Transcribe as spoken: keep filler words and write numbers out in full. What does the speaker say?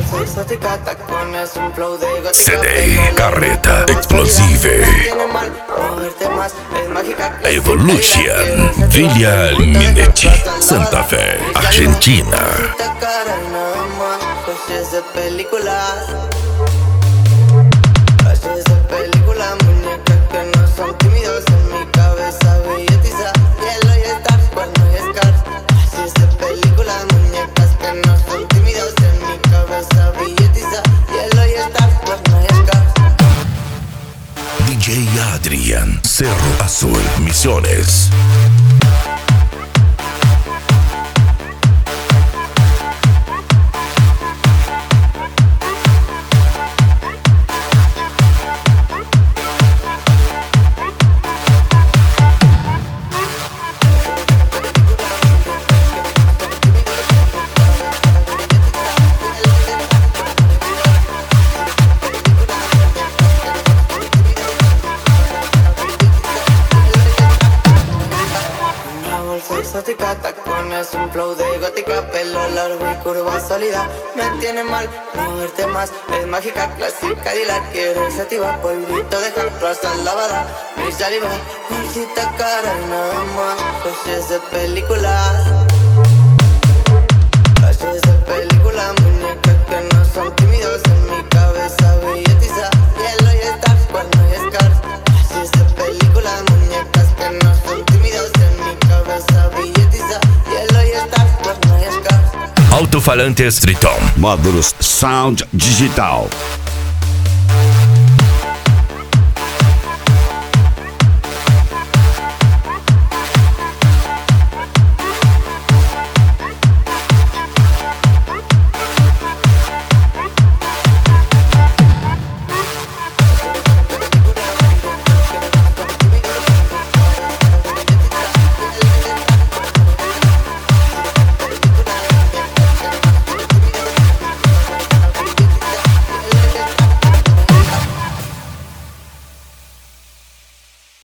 C D Carreta Explosive Evolution Villa Minetti Santa Fe, Argentina. D J Adrian, Cerro Azul, Misiones. Exótica, tacones, un flow de gótica, pelo largo y curva sólida. Me tiene mal, moverte más, es mágica, clásica y la quiero sativa. Polvito de rosa lavada, mi saliva, bolsita cara y nada más. Coches de películas, coches de película, muñecas que no son tímidos. En mi cabeza billetiza, hielo y stars cuando hay scars. Coches de película, muñecas que no son tímidos. En mi cabeza billetiza, hielo y stars cuando hay scars. Alto-falantes Triton. Módulos Sound Digital.